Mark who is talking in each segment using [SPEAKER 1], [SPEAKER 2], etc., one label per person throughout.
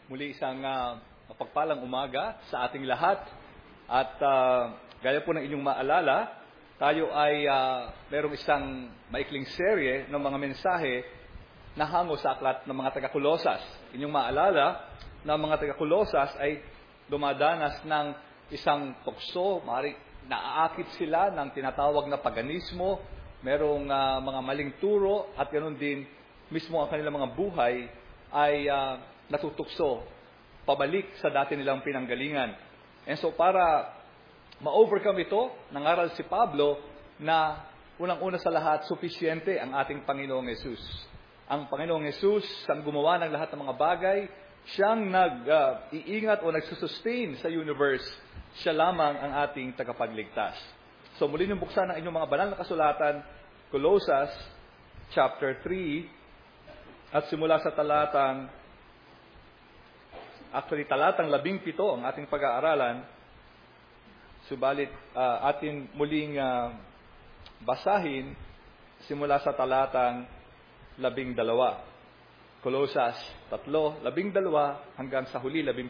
[SPEAKER 1] Muli isang mapagpalang umaga sa ating lahat. At gaya po ng inyong maalala, tayo ay merong isang maikling serye ng mga mensahe na hango sa aklat ng mga taga-Kolosas. Inyong maalala na mga taga-Kolosas ay dumadanas ng isang tukso, naaakit sila ng tinatawag na paganismo, merong mga maling turo at ganoon din mismo ang kanilang mga buhay ay natutukso pabalik sa dati nilang pinanggalingan. And so para ma-overcome ito, nangaral si Pablo na unang-una sa lahat, sufisyente ang ating Panginoong Hesus. Ang Panginoong Hesus, ang gumawa ng lahat ng mga bagay, siyang nag-iingat o nagsusustain sa universe. Siya lamang ang ating tagapagligtas. So muli niyong buksan ang inyong mga banal na kasulatan, Colossus chapter 3, at simula sa talatang 17 ang ating pag-aaralan. Subalit atin muling basahin simula sa talatang 12. Colossus 3:12 hanggang sa huli 17.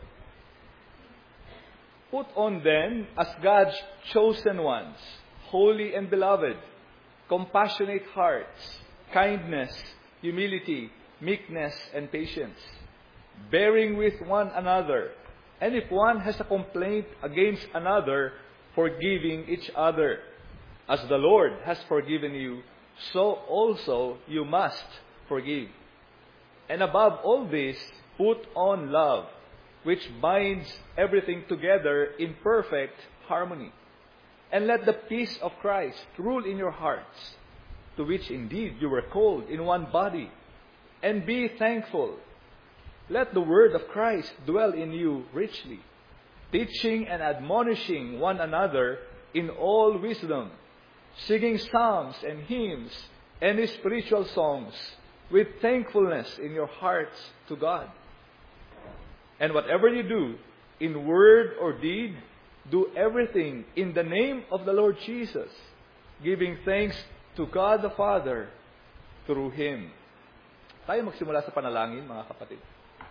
[SPEAKER 1] Put on then as God's chosen ones, holy and beloved, compassionate hearts, kindness, humility, meekness, and patience, bearing with one another, and if one has a complaint against another, forgiving each other. As the Lord has forgiven you, so also you must forgive. And above all this, put on love, which binds everything together in perfect harmony. And let the peace of Christ rule in your hearts, to which indeed you were called in one body, and be thankful. Let the word of Christ dwell in you richly, teaching and admonishing one another in all wisdom, singing psalms and hymns and spiritual songs with thankfulness in your hearts to God. And whatever you do, in word or deed, do everything in the name of the Lord Jesus, giving thanks to God the Father through Him. Tayo magsimula sa panalangin, mga kapatid.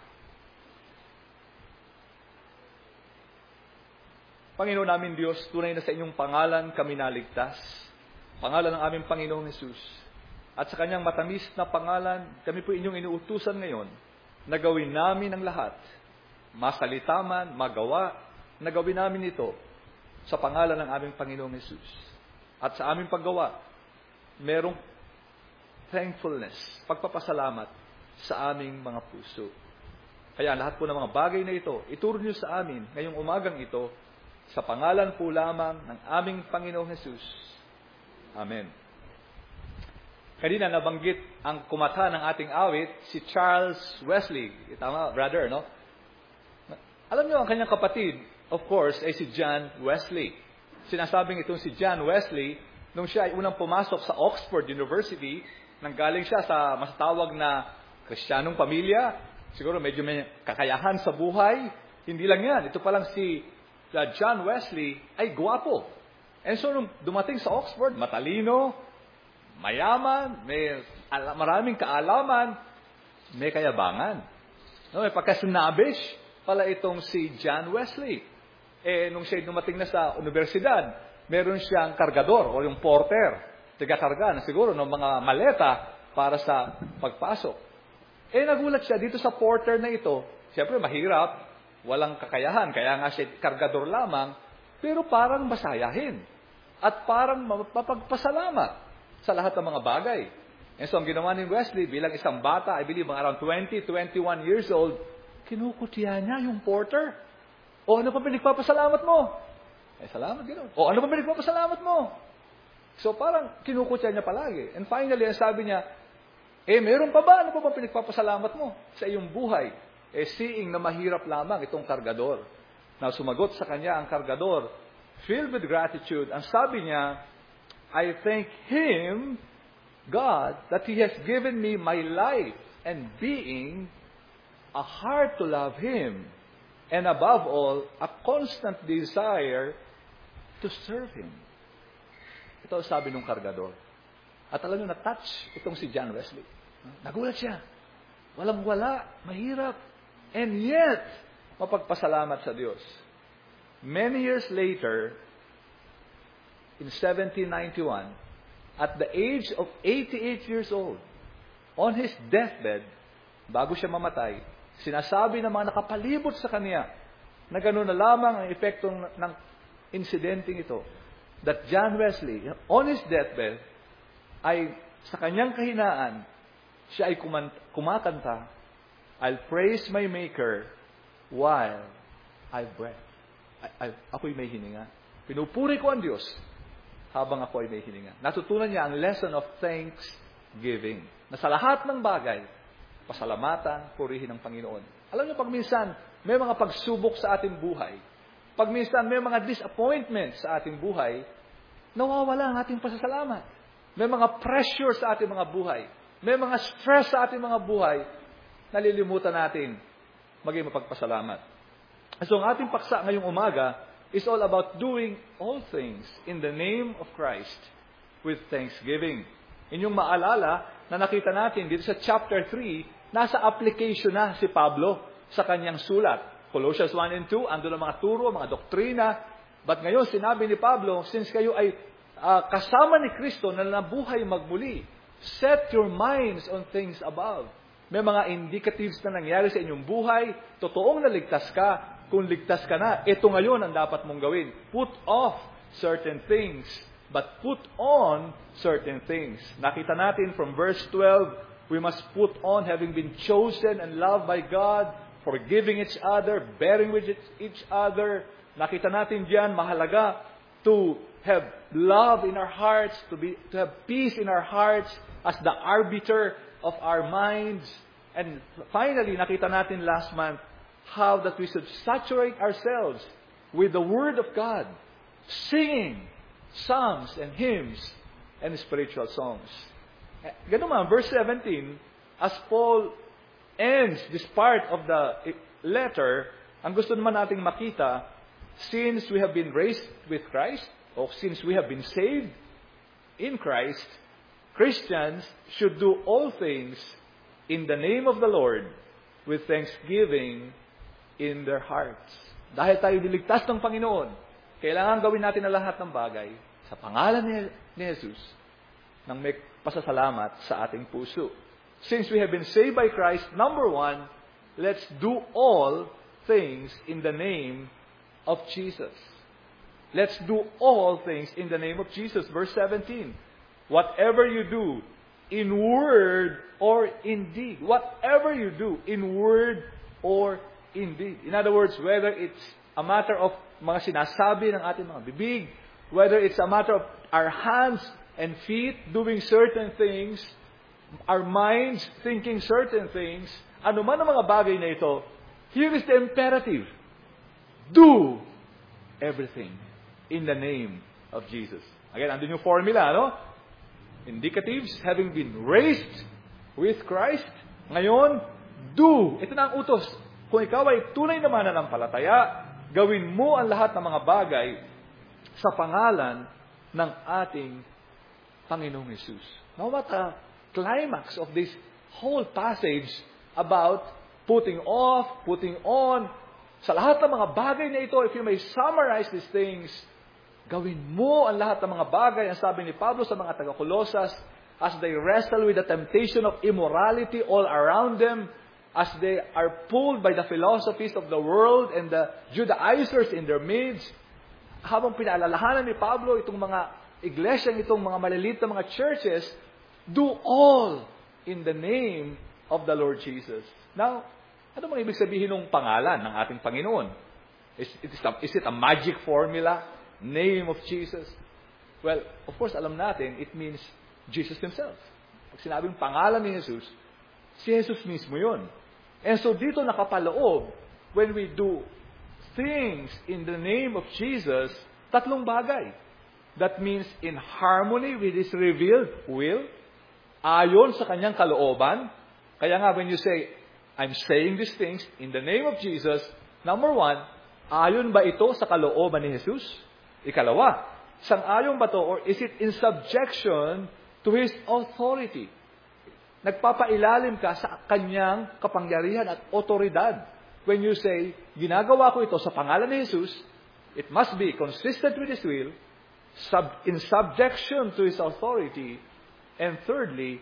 [SPEAKER 1] Panginoon namin Diyos, tunay na sa inyong pangalan kami naligtas. Pangalan ng aming Panginoong Hesus. At sa kanyang matamis na pangalan, kami po inyong inuutusan ngayon na gawin namin ang lahat. Masalita man, magawa, na gawin namin ito sa pangalan ng aming Panginoong Hesus. At sa aming paggawa, merong thankfulness, pagpapasalamat sa aming mga puso. Kaya lahat po ng mga bagay na ito, ituro niyo sa amin ngayong umagang ito, sa pangalan po lamang ng aming Panginoong Hesus. Amen. Kanina nabanggit ang kumata ng ating awit, si Charles Wesley. Tama, brother, no? Alam niyo, ang kanyang kapatid, of course, ay si John Wesley. Sinasabing itong si John Wesley, nung siya ay unang pumasok sa Oxford University, nanggaling siya sa masatawag na Kristiyanong pamilya, siguro medyo may kakayahan sa buhay. Hindi lang yan. Ito pa lang si John Wesley ay gwapo. And so, nung dumating sa Oxford, matalino, mayaman, may maraming kaalaman, may kayabangan. No, may pagkasnabish pala itong si John Wesley. Nung siya dumating na sa universidad, meron siyang kargador o yung porter, tigakarga na siguro ng mga maleta para sa pagpasok. Nagulat siya dito sa porter na ito. Siyempre, mahirap. Walang kakayahan, kaya nga siya kargador lamang, pero parang masayahin. At parang mapagpasalamat sa lahat ng mga bagay. And so, ang ginawa ni Wesley bilang isang bata, I believe, around 20, 21 years old, kinukutya niya yung porter. O, ano pa pinagpapasalamat mo? Salamat, gano'n. O, ano pa pinagpapasalamat mo? So, parang kinukutya niya palagi. And finally, ang sabi niya, meron pa ba? Ano pa pinagpapasalamat mo sa iyong buhay? Seeing na mahirap lamang itong kargador. Na sumagot sa kanya ang kargador, filled with gratitude. Ang sabi niya, I thank Him, God, that He has given me my life and being, a heart to love Him, and above all, a constant desire to serve Him. Ito ang sabi ng kargador. At alam niyo, na-touch itong si John Wesley. Nagulat siya. Walang-wala, mahirap. And yet, mapagpasalamat sa Diyos. Many years later, in 1791, at the age of 88 years old, on his deathbed, bago siya mamatay, sinasabi ng mga nakapalibot sa kanya na gano'n na lamang ang epekto ng insidenteng ito, that John Wesley, on his deathbed, ay sa kanyang kahinaan, siya ay kumakanta, I'll praise my Maker while I breath. Ako'y may hininga. Pinupuri ko ang Diyos habang ako ay may hininga. Natutunan niya ang lesson of thanksgiving. Na sa lahat ng bagay, pasalamatan, purihin ang Panginoon. Alam niyo, pag minsan, may mga pagsubok sa ating buhay. Pag minsan, may mga disappointments sa ating buhay, nawawala ang ating pasasalamat. May mga pressure sa ating mga buhay. May mga stress sa ating mga buhay, nalilimutan natin maging mapagpasalamat. So, ang ating paksa ngayong umaga is all about doing all things in the name of Christ with thanksgiving. Inyong maalala na nakita natin dito sa chapter 3, nasa application na si Pablo sa kanyang sulat. Colossians 1 and 2, ando ng mga turo, mga doktrina. But ngayon, sinabi ni Pablo, since kayo ay kasama ni Kristo na nabuhay magmuli, set your minds on things above. May mga indicatives na nangyari sa inyong buhay, totoong naligtas ka. Kung ligtas ka na, ito ngayon ang dapat mong gawin. Put off certain things, but put on certain things. Nakita natin from verse 12, we must put on having been chosen and loved by God, forgiving each other, bearing with each other. Nakita natin diyan, mahalaga to have love in our hearts, to have peace in our hearts as the arbiter of our minds. And finally, nakita natin last month, how that we should saturate ourselves with the Word of God, singing psalms and hymns and spiritual songs. Ganun man, verse 17, as Paul ends this part of the letter, ang gusto naman nating makita, since we have been raised with Christ, or since we have been saved in Christ, Christians should do all things in the name of the Lord with thanksgiving in their hearts. Dahil tayo niligtas ng Panginoon, kailangan gawin natin ang lahat ng bagay sa pangalan ni Jesus nang may pasasalamat sa ating puso. Since we have been saved by Christ, number one, let's do all things in the name of Jesus. Let's do all things in the name of Jesus. Verse 17, whatever you do, in word or in deed. Whatever you do, in word or indeed. In other words, whether it's a matter of mga sinasabi ng ating mga bibig, whether it's a matter of our hands and feet doing certain things, our minds thinking certain things, ano man ang mga bagay na ito, here is the imperative. Do everything in the name of Jesus. Again, andun yung formula, no? Indicatives, having been raised with Christ. Ngayon, do. Ito na ang utos. Kung ikaw ay tunay na mananampalataya, gawin mo ang lahat ng mga bagay sa pangalan ng ating Panginoong Jesus. Now, what a climax of this whole passage about putting off, putting on. Sa lahat ng mga bagay na ito, if you may summarize these things, gawin mo ang lahat ng mga bagay, ang sabi ni Pablo sa mga taga-Colosas, as they wrestle with the temptation of immorality all around them, as they are pulled by the philosophies of the world and the Judaizers in their midst, habang pinaalalahanan ni Pablo itong mga iglesyang itong mga maliliit na mga churches, do all in the name of the Lord Jesus. Now, ano bang ibig sabihin ng pangalan ng ating Panginoon? Is it a magic formula? Name of Jesus? Well, of course, alam natin, it means Jesus Himself. Pag sinabing pangalan ni Jesus, si Jesus mismo yun. And so dito nakapaloob, when we do things in the name of Jesus, tatlong bagay. That means in harmony with His revealed will, ayon sa Kanyang kalooban. Kaya nga when you say, I'm saying these things in the name of Jesus, number one, ayon ba ito sa kalooban ni Jesus? Ikalawa, sang-ayon ba ito or is it in subjection to His authority? Nagpapailalim ka sa Kanyang kapangyarihan at otoridad. when you say, ginagawa ko ito sa pangalan ni Jesus, it must be consistent with His will, in subjection to His authority, and thirdly,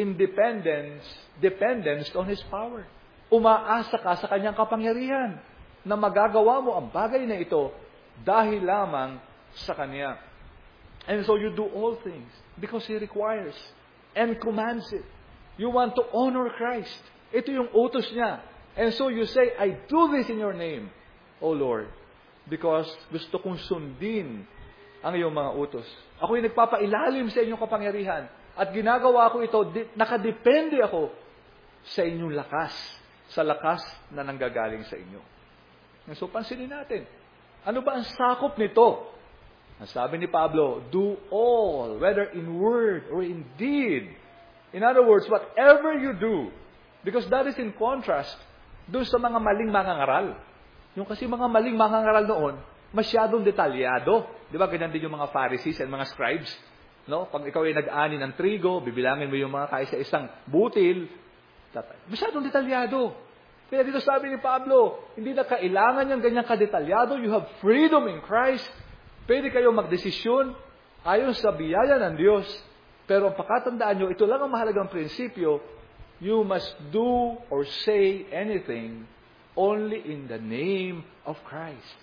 [SPEAKER 1] dependence on His power. Umaasa ka sa Kanyang kapangyarihan na magagawa mo ang bagay na ito dahil lamang sa Kanya. And so you do all things because He requires and commands it. You want to honor Christ. Ito yung utos niya. And so you say, I do this in your name, O Lord, because gusto kong sundin ang iyong mga utos. Ako'y nagpapailalim sa inyong kapangyarihan at ginagawa ko ito, nakadepende ako sa inyong lakas, sa lakas na nanggagaling sa inyo. And so pansinin natin, ano ba ang sakop nito? Ang sabi ni Pablo, do all, whether in word or in deed. In other words, whatever you do, because that is in contrast doon sa mga maling mangangaral. Yung kasi mga maling mangangaral noon, masyadong detalyado. Di ba, ganyan din yung mga Pharisees and mga scribes. No? Pag ikaw ay nag-ani ng trigo, bibilangin mo yung mga kaisa-isang butil. Masyadong detalyado. Kaya dito sabi ni Pablo, hindi na kailangan yung ganyang kadetalyado. You have freedom in Christ. Pwede kayo magdesisyon ayon sa biyaya ng Diyos. Pero ang pakatandaan nyo, ito lang ang mahalagang prinsipyo, you must do or say anything only in the name of Christ.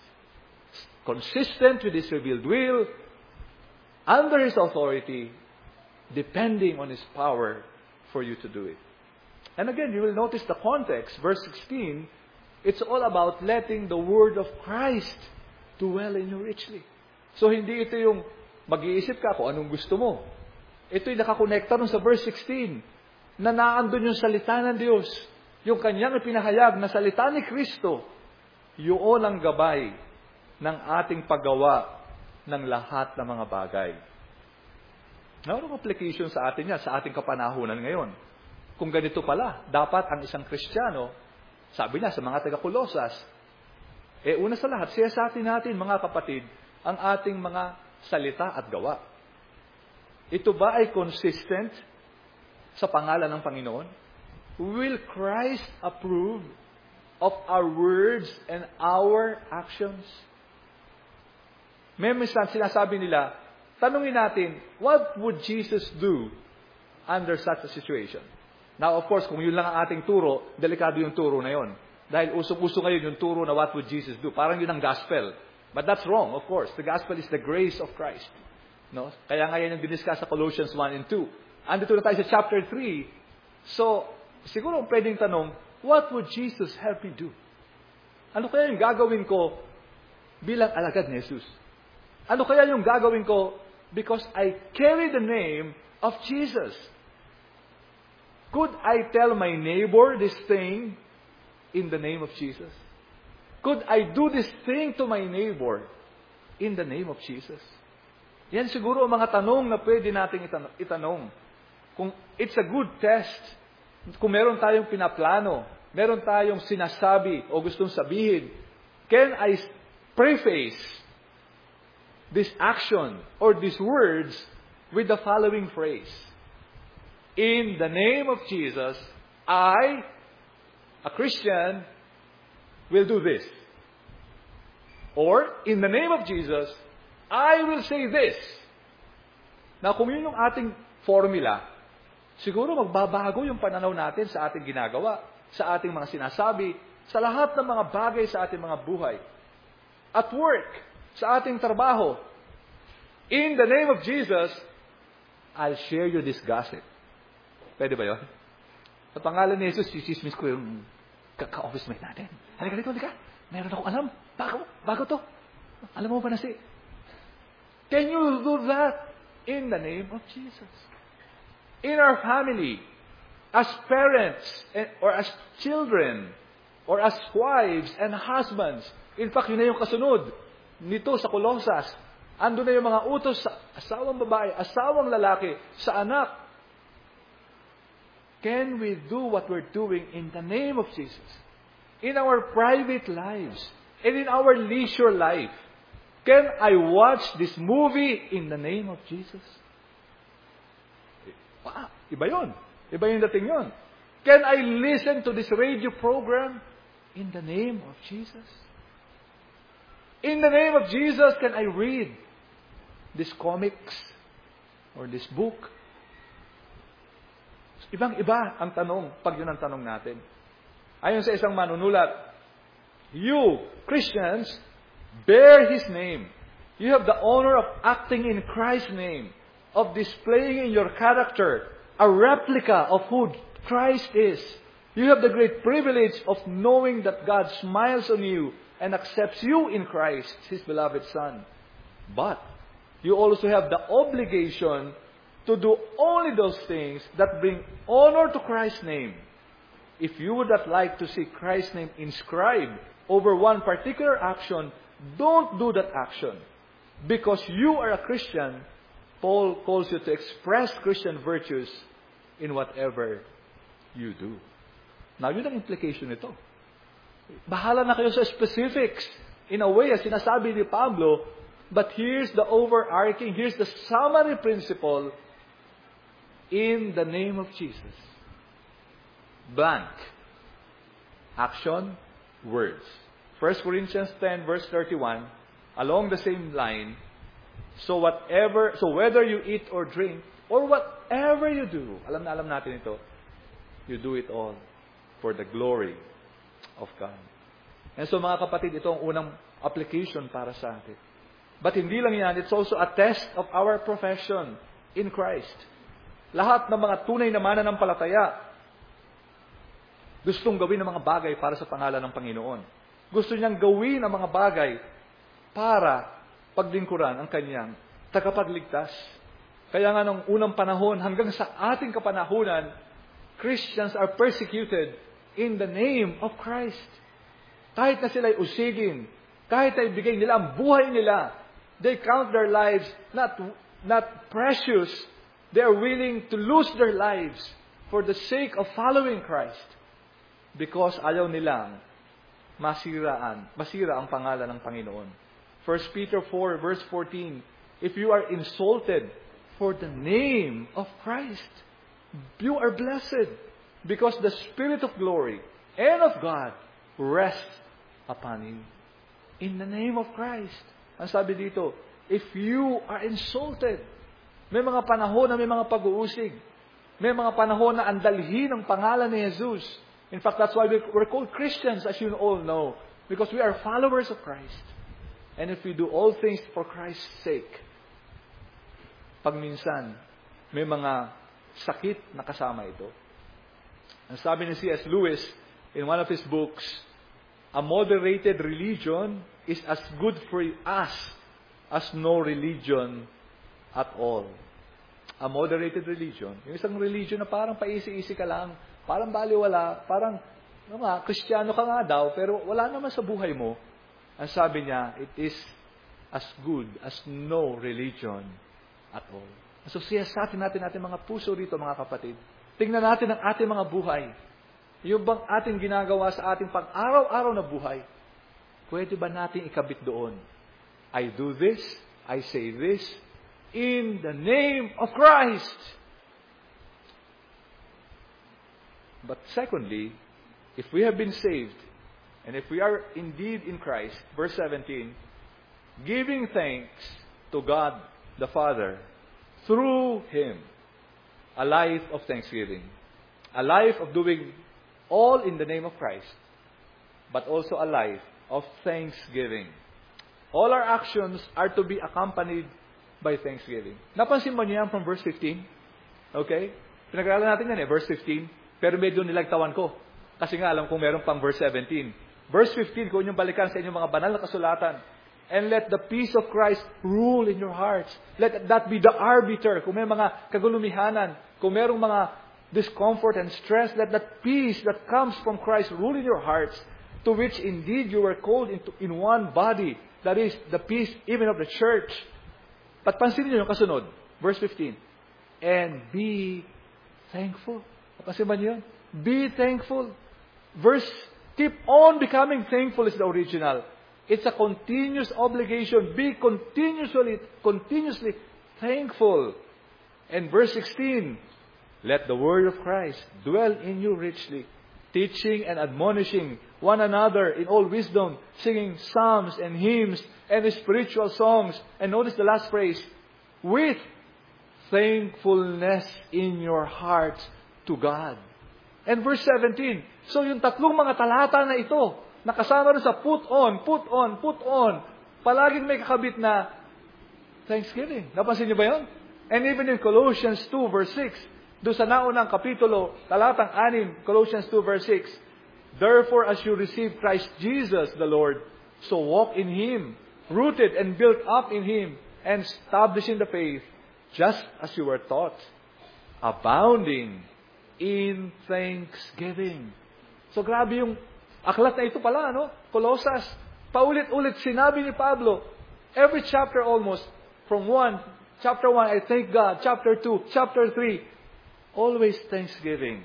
[SPEAKER 1] Consistent with His revealed will, under His authority, depending on His power for you to do it. And again, you will notice the context, verse 16, it's all about letting the word of Christ dwell in you richly. So, hindi ito yung mag-iisip ka kung anong gusto mo. Ito'y nakakonekta nun sa verse 16, na naandun yung salita ng Diyos, yung kanyang ipinahayag na salita ni Kristo, yun ang gabay ng ating paggawa ng lahat ng mga bagay. Mayroong application sa atin yan, sa ating kapanahunan ngayon. Kung ganito pala, dapat ang isang Kristiyano, sabi niya sa mga taga-Kolosas, una sa lahat, siyasatin natin mga kapatid, ang ating mga salita at gawa. Ito ba ay consistent sa pangalan ng Panginoon? Will Christ approve of our words and our actions? May minsan sinasabi nila, tanungin natin, what would Jesus do under such a situation? Now, of course, kung yun lang ang ating turo, delikado yung turo na yun. Dahil usok-uso ngayon yung turo na what would Jesus do. Parang yun ang gospel. But that's wrong, of course. The gospel is the grace of Christ. No? Kaya nga yan yung diniscuss sa Colossians 1 and 2. Andito na tayo sa chapter 3. So, siguro pwedeng tanong, what would Jesus help me do? Ano kaya yung gagawin ko bilang alagad ni Jesus? Ano kaya yung gagawin ko because I carry the name of Jesus? Could I tell my neighbor this thing in the name of Jesus? Could I do this thing to my neighbor in the name of Jesus? Yan siguro ang mga tanong na pwede nating itanong. Kung it's a good test, kung meron tayong pinaplano, meron tayong sinasabi o gustong sabihin, can I preface this action or these words with the following phrase? In the name of Jesus, I, a Christian, will do this. Or, in the name of Jesus, I will say this. Now, kung yun yung ating formula, siguro magbabago yung pananaw natin sa ating ginagawa, sa ating mga sinasabi, sa lahat ng mga bagay sa ating mga buhay. At work, sa ating trabaho. In the name of Jesus, I'll share you this gossip. Pwede ba yun? Sa pangalan ni Jesus, sisismis ko yung ka-office mate natin. Halika dito, halika. Meron akong alam. Bago to. Alam mo ba na si? Can you do that in the name of Jesus? In our family, as parents, or as children, or as wives and husbands. In fact, yun na yung kasunod nito sa Colosas. Ando na yung mga utos sa asawang babae, asawang lalaki, sa anak. Can we do what we're doing in the name of Jesus? In our private lives, and in our leisure life. Can I watch this movie in the name of Jesus? Iba yun. Iba yung dating yun. Can I listen to this radio program In the name of Jesus. In the name of Jesus, can I read this comics or this book? Ibang-iba ang tanong pag yun ang tanong natin. Ayon sa isang manunulat, you, Christians, bear His name. You have the honor of acting in Christ's name, of displaying in your character a replica of who Christ is. You have the great privilege of knowing that God smiles on you and accepts you in Christ, His beloved Son. But you also have the obligation to do only those things that bring honor to Christ's name. If you would not like to see Christ's name inscribed over one particular action, don't do that action. Because you are a Christian, Paul calls you to express Christian virtues in whatever you do. Now, yun ang implication nito. Bahala na kayo sa specifics. In a way, as sinasabi ni Pablo, but here's the overarching, here's the summary principle, in the name of Jesus. Blank. Action, words. 1 Corinthians 10 verse 31, along the same line, so whether you eat or drink, or whatever you do, alam natin ito, you do it all for the glory of God. And so mga kapatid, ito ang unang application para sa atin. But hindi lang yan, it's also a test of our profession in Christ. Lahat ng mga tunay na mananampalataya, gustong gawin ng mga bagay para sa pangalan ng Panginoon. Gusto niyang gawin ang mga bagay para paglingkuran ang kanyang tagapagligtas. Kaya nga nung unang panahon, hanggang sa ating kapanahunan, Christians are persecuted in the name of Christ. Kahit na sila'y usigin, kahit na ibigay nila ang buhay nila, they count their lives not precious. They are willing to lose their lives for the sake of following Christ. Because ayaw nilang masira ang pangalan ng Panginoon. 1 Peter 4 verse 14, if you are insulted for the name of Christ, you are blessed, because the Spirit of glory and of God rests upon you. In the name of Christ. Ang sabi dito, if you are insulted, may mga panahon na may mga pag-uusig. May mga panahon na andalhin ang pangalan ni Jesus. In fact, that's why we're called Christians, as you all know, because we are followers of Christ. And if we do all things for Christ's sake, pag minsan, may mga sakit na kasama ito. Ang sabi ni C.S. Lewis in one of his books, a moderated religion is as good for us as no religion at all. A moderated religion, yung isang religion na parang paisi-isi ka lang, parang baliwala, parang Kristiyano ka nga daw, pero wala naman sa buhay mo. Ang sabi niya, it is as good as no religion at all. So siyasatin natin mga puso rito, mga kapatid. Tingnan natin ang ating mga buhay. Yung bang ating ginagawa sa ating pang-araw-araw na buhay, pwede ba natin ikabit doon? I do this, I say this, in the name of Christ. But secondly, if we have been saved, and if we are indeed in Christ, verse 17, giving thanks to God the Father through Him, a life of thanksgiving, a life of doing all in the name of Christ, but also a life of thanksgiving. All our actions are to be accompanied by thanksgiving. Napansin mo niyo yan from verse 15? Okay? Pinag-aralan natin yan verse 15. Pero medyo nilagtawan ko. Kasi nga alam kong meron pang verse 17. Verse 15, kung inyong balikan sa inyong mga banal na kasulatan. And let the peace of Christ rule in your hearts. Let that be the arbiter. Kung may mga kagulumihanan, kung merong mga discomfort and stress, let that peace that comes from Christ rule in your hearts, to which indeed you were called in one body. That is, the peace even of the church. But pansinin niyo yung kasunod. Verse 15. And be thankful. Kasi ba niyo? Be thankful. Keep on becoming thankful is the original. It's a continuous obligation. Be continuously thankful. And verse 16, let the word of Christ dwell in you richly, teaching and admonishing one another in all wisdom, singing psalms and hymns and spiritual songs. And notice the last phrase, with thankfulness in your hearts to God. And verse 17, so yung tatlong mga talata na ito, nakasama rin sa put on, palaging may kakabit na thanksgiving. Napansin niyo ba yun? And even in Colossians 2 verse 6, doon sa naunang kapitulo, talatang 6, Colossians 2 verse 6, therefore as you receive Christ Jesus the Lord, so walk in Him, rooted and built up in Him, and established in the faith, just as you were taught, abounding in thanksgiving. So grabe yung aklat na ito pala, no? Colossus, paulit-ulit sinabi ni Pablo, every chapter almost, from chapter 1, I thank God, chapter 2, chapter 3, always thanksgiving.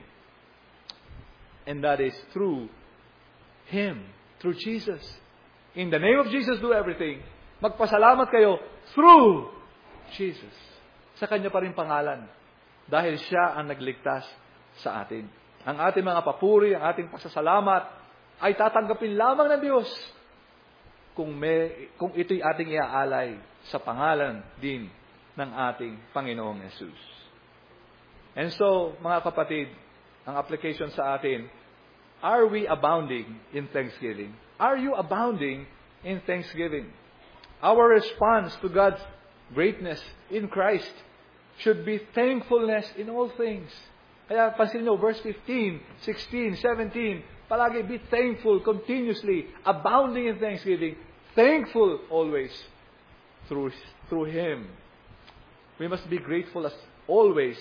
[SPEAKER 1] And that is through Him, through Jesus. In the name of Jesus, do everything. Magpasalamat kayo through Jesus. Sa Kanya pa rin pangalan. Dahil Siya ang nagligtas sa atin. Ang ating mga papuri, ang ating pasasalamat, ay tatanggapin lamang ng Diyos kung ito'y ating iaalay sa pangalan din ng ating Panginoong Jesus. And so, mga kapatid, ang application sa atin, are we abounding in thanksgiving? Are you abounding in thanksgiving? Our response to God's greatness in Christ should be thankfulness in all things. Kaya pansin nyo, verse 15, 16, 17, palagi be thankful continuously, abounding in thanksgiving, thankful always through Him. We must be grateful as always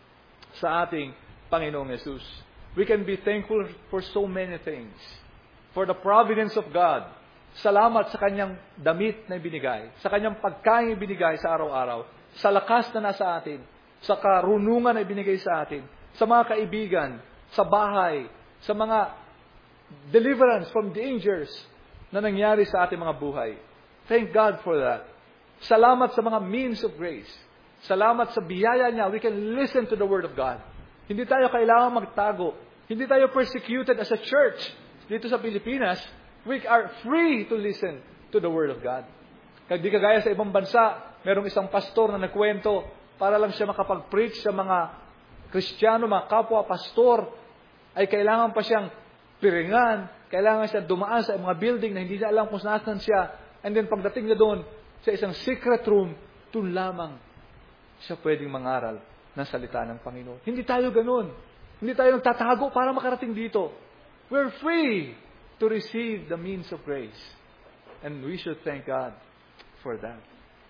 [SPEAKER 1] sa ating Panginoong Jesus. We can be thankful for so many things. For the providence of God. Salamat sa Kanyang damit na ibinigay. Sa Kanyang pagkain ibinigay sa araw-araw. Sa lakas na nasa atin. Sa karunungan na ibinigay sa atin. Sa mga kaibigan. Sa bahay. Sa mga deliverance from dangers na nangyari sa ating mga buhay. Thank God for that. Salamat sa mga means of grace. Salamat sa biyaya niya. We can listen to the Word of God. Hindi tayo kailangan magtago. Hindi tayo persecuted as a church. Dito sa Pilipinas, we are free to listen to the Word of God. Kaya di kagaya sa ibang bansa, merong isang pastor na nagkwento para lang siya makapag-preach sa mga Kristiyano, mga kapwa pastor, ay kailangan pa siyang piringan, kailangan siya dumaan sa mga building na hindi niya alam kung saan siya. And then pagdating niya doon, sa isang secret room, doon lamang siya pwedeng mangaral ng salita ng Panginoon. Hindi tayo ganun. Hindi tayo nagtatago para makarating dito. We're free to receive the means of grace. And we should thank God for that.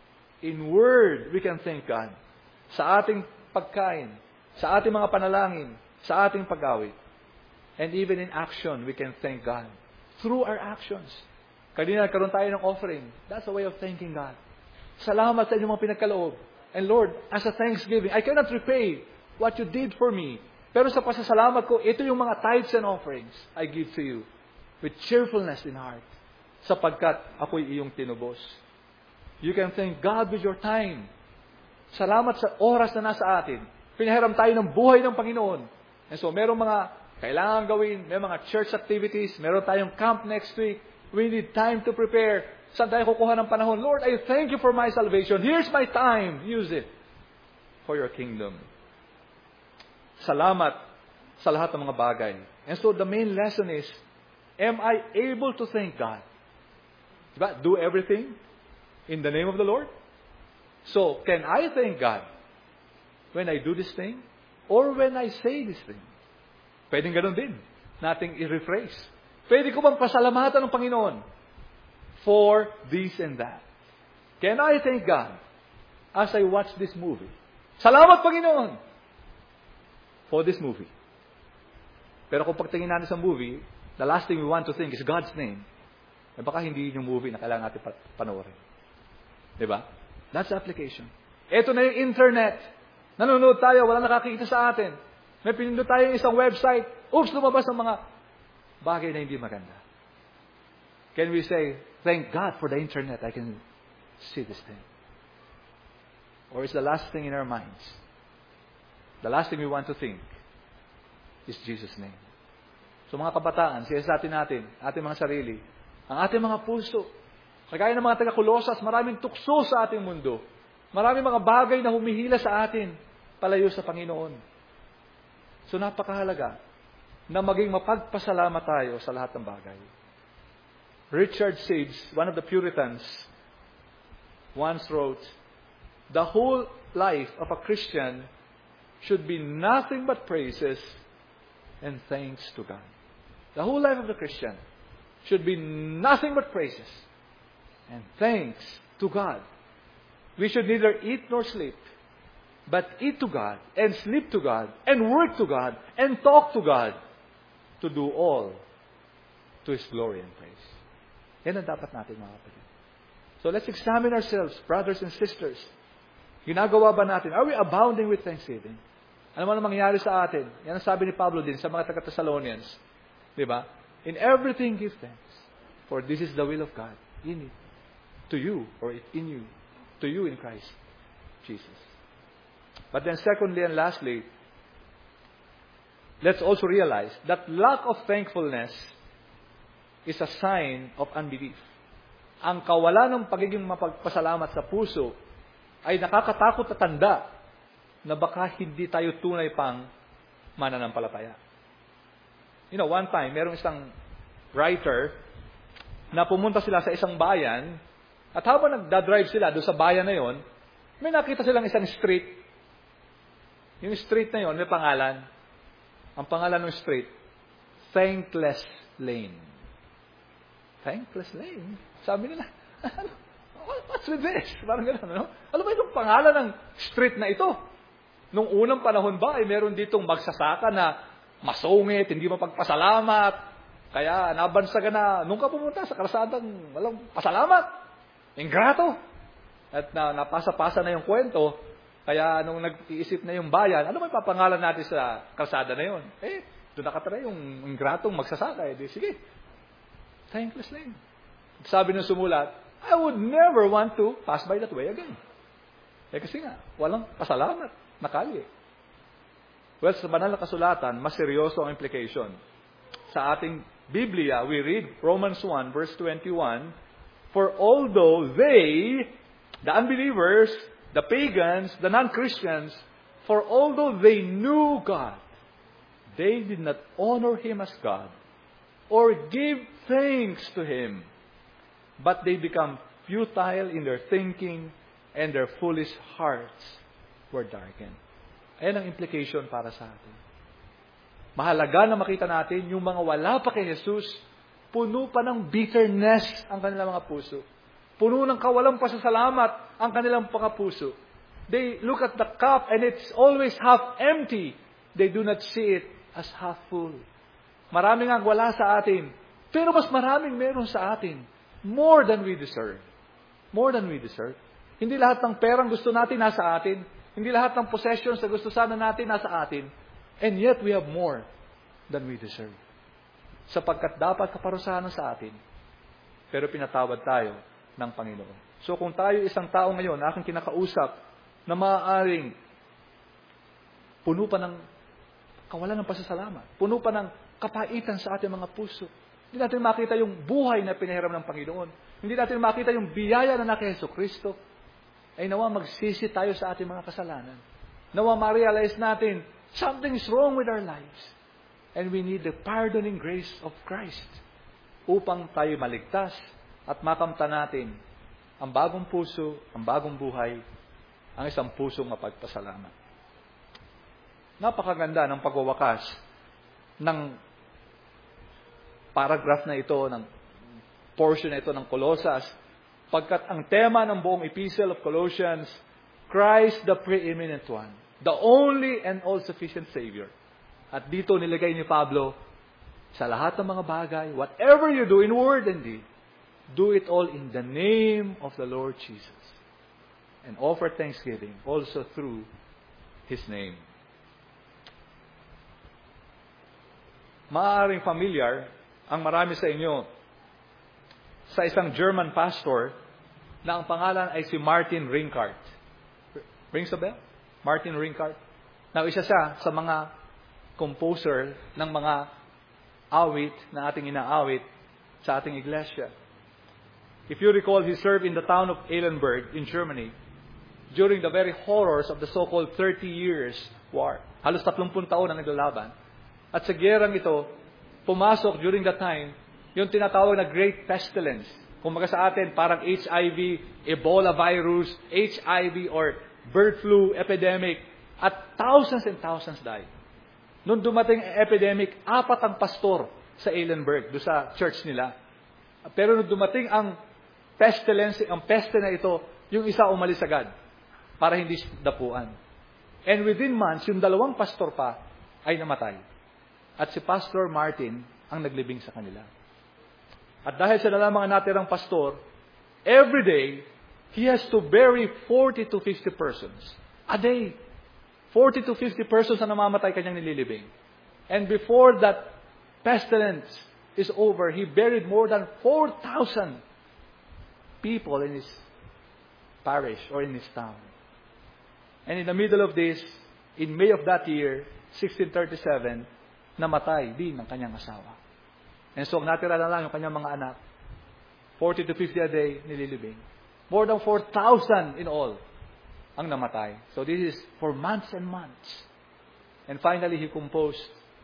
[SPEAKER 1] In word, we can thank God. Sa ating pagkain, sa ating mga panalangin, sa ating pag-awit. And even in action, we can thank God. Through our actions. Kanina nagkaroon tayo ng offering. That's a way of thanking God. Salamat sa inyong mga pinagkaloob. And Lord, as a thanksgiving, I cannot repay what you did for me. Pero sa pasasalamat ko, ito yung mga tithes and offerings I give to you with cheerfulness in heart, sapagkat ako'y iyong tinubos. You can thank God with your time. Salamat sa oras na nasa atin. Pinahiram tayo ng buhay ng Panginoon. And so, merong mga kailangan gawin, may mga church activities, meron tayong camp next week. We need time to prepare. Saan tayo kukuha ng panahon? Lord, I thank you for my salvation. Here's my time. Use it for your kingdom. Salamat sa lahat ng mga bagay. And so the main lesson is, am I able to thank God? Diba? Do everything in the name of the Lord? So, can I thank God when I do this thing? Or when I say this thing? Pwedeng ganun din. Nating i-rephrase. Pwede ko bang pasalamatan ng Panginoon for this and that? Can I thank God as I watch this movie? Salamat, Panginoon, for this movie. Pero kung pagtingin natin sa movie, the last thing we want to think is God's name. Eh baka hindi yung movie na kailangan natin panoorin. Diba? That's the application. Ito na yung internet. Nanonood tayo, walang nakakita sa atin. May pinindot tayo isang website. Oops, lumabas ang mga bagay na hindi maganda. Can we say, thank God for the internet, I can see this thing? Or is the last thing in our minds, the last thing we want to think is Jesus' name? So mga kabataan, siyasatin natin, ating mga sarili, ang ating mga puso. Kagaya ng mga taga-Kolosas, maraming tukso sa ating mundo. Maraming mga bagay na humihila sa atin, palayo sa Panginoon. So napakahalaga na maging mapagpasalamat tayo sa lahat ng bagay. Richard Sage, one of the Puritans, once wrote, "The whole life of a Christian should be nothing but praises and thanks to God." The whole life of the Christian should be nothing but praises and thanks to God. We should neither eat nor sleep, but eat to God, and sleep to God, and work to God, and talk to God, to do all to His glory and praise. Yan ang dapat natin, mga kapatid. So let's examine ourselves, brothers and sisters. Ginagawa ba natin? Are we abounding with thanksgiving? Ano man ang mangyayari sa atin? Yan ang sabi ni Pablo din sa mga taga-Thessalonians. Diba? In everything give thanks, for this is the will of God in it, to you, or in you, to you in Christ Jesus. But then secondly and lastly, let's also realize that lack of thankfulness is a sign of unbelief. Ang kawalan ng pagiging mapagpasalamat sa puso ay nakakatakot na tanda na baka hindi tayo tunay pang mananampalataya. You know, one time, merong isang writer na pumunta sila sa isang bayan at habang nagdadrive sila doon sa bayan na yon, may nakita silang isang street. Yung street na yon may pangalan. Ang pangalan ng street, Thankless Lane. Thankless Lane? Sabi nila, what's with this? Parang gano'n, no? Alam mo itong pangalan ng street na ito? Nung unang panahon ba, ay meron ditong magsasaka na masungit, hindi mapagpasalamat. Kaya nabansagan na, nung ka pumunta sa kalsadang walang pasalamat. Ingrato. At napasa-pasa na yung kwento. Kaya nung nag-iisip na yung bayan, ano may papangalan natin sa kalsada na yun? Doon nakatara yung ingratong magsasaka. Sige, Thankless Lane. Sabi ng sumulat, I would never want to pass by that way again. Kasi nga, walang pasalamat na kalye. Well, sa banal na kasulatan, mas seryoso ang implication. Sa ating Biblia, we read Romans 1 verse 21, "For although they, the unbelievers, the pagans, the non-Christians, for although they knew God, they did not honor Him as God or give thanks to Him, but they become futile in their thinking and their foolish hearts were darkened." Ayan ang implication para sa atin. Mahalaga na makita natin yung mga wala pa kay Jesus, puno pa ng bitterness ang kanilang mga puso. Puno ng kawalang pasasalamat ang kanilang mga puso. They look at the cup and it's always half empty. They do not see it as half full. Maraming ang wala sa atin, pero mas maraming meron sa atin. More than we deserve. More than we deserve. Hindi lahat ng perang gusto natin nasa atin. Hindi lahat ng possessions na gusto sana natin nasa atin. And yet we have more than we deserve. Sapagkat dapat kaparusahan sa atin. Pero pinatawad tayo ng Panginoon. So kung tayo isang tao ngayon, aking kinakausap, na maaaring puno pa ng kawalan ng pasasalamat, puno pa ng kapaitan sa ating mga puso. Hindi natin makita yung buhay na pinahiram ng Panginoon. Hindi natin makita yung biyaya na naka Jesucristo. Ay nawa magsisi tayo sa ating mga kasalanan. Nawa ma-realize natin, something is wrong with our lives. And we need the pardoning grace of Christ upang tayo maligtas at makamta natin ang bagong puso, ang bagong buhay, ang isang pusong mapagpasalamat. Napakaganda ng pagwawakas ng paragraph na ito, ng portion na ito ng Colossus, pagkat ang tema ng buong epistle of Colossians, Christ the preeminent one, the only and all-sufficient Savior. At dito nilagay ni Pablo, sa lahat ng mga bagay, whatever you do in word and deed, do it all in the name of the Lord Jesus. And offer thanksgiving also through His name. Maaaring familiar ang marami sa inyo sa isang German pastor na ang pangalan ay si Martin Ringkart. Rings a bell? Martin Ringkart. Now, isa siya sa mga composer ng mga awit na ating inaawit sa ating iglesia. If you recall, he served in the town of Eilenberg in Germany during the very horrors of the so-called 30 Years War. Halos 30 taon na naglalaban. At sa gerang ito, pumasok during that time, yung tinatawag na Great Pestilence. Kung maga sa atin, parang HIV, Ebola virus, HIV or bird flu epidemic, at thousands and thousands died. Noong dumating ang epidemic, 4 ang pastor sa Eilenberg, doon sa church nila. Pero noong dumating ang pestilence, ang peste na ito, yung isa umalis agad para hindi dapuan. And within months, yung 2 pastor pa ay namatay. At si Pastor Martin ang naglibing sa kanila. At dahil siya na lang mga natirang pastor, every day, he has to bury 40 to 50 persons. A day. 40 to 50 persons na namamatay kanyang nililibing. And before that pestilence is over, he buried more than 4,000 people in his parish or in his town. And in the middle of this, in May of that year, 1637, namatay din ang kanyang asawa. And so, natira na lang yung kanyang mga anak. 40 to 50 a day, nililibing. More than 4,000 in all ang namatay. So, this is for months and months. And finally, he composed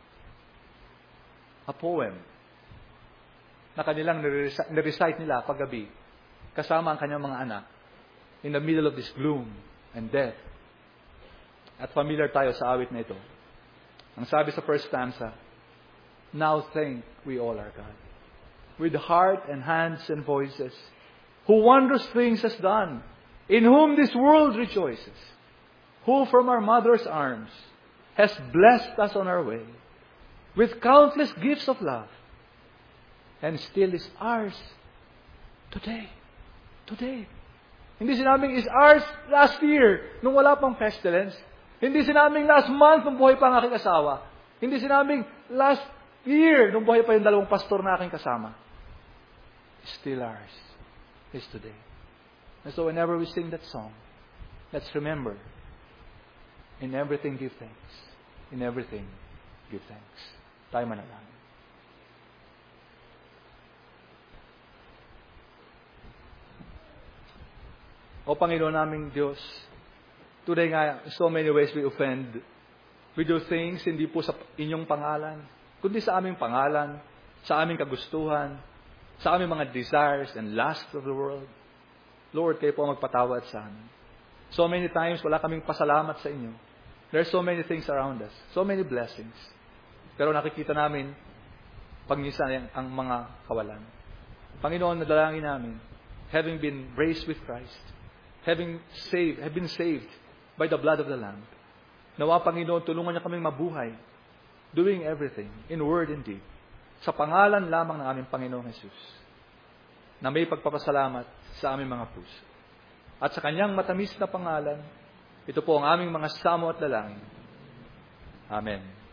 [SPEAKER 1] a poem na kanilang nirecite nila paggabi kasama ang kanyang mga anak in the middle of this gloom and death. At familiar tayo sa awit na ito. Ang sabi sa first stanza, now thank we all our God, with heart and hands and voices, who wondrous things has done, in whom this world rejoices, who from our mother's arms has blessed us on our way, with countless gifts of love, and still is ours today. Today. Hindi sinabing is ours last year, nung wala pang pestilence. Hindi sinabing last month nung buhay pa ang aking asawa. Hindi sinabing last year nung buhay pa yung 2 pastor na aking kasama. Still ours is today. And so whenever we sing that song, let's remember, in everything give thanks. In everything give thanks. Tayo manalangin. O Panginoon naming Diyos, today nga, in so many ways we offend. We do things hindi po sa inyong pangalan, kundi sa aming pangalan, sa aming kagustuhan, sa aming mga desires and lusts of the world. Lord, kayo po ang magpatawad sa amin. So many times, wala kaming pasalamat sa inyo. There are so many things around us, so many blessings. Pero nakikita namin, pagminsan ang mga kawalan. Panginoon, nadalangin namin, having been raised with Christ, have been saved by the blood of the Lamb. Nawa, Panginoon, tulungan niya kaming mabuhay, doing everything, in word and deed, sa pangalan lamang ng aming Panginoong Jesus, na may pagpapasalamat sa aming mga puso. At sa kanyang matamis na pangalan, ito po ang aming mga samo at dalangin. Amen.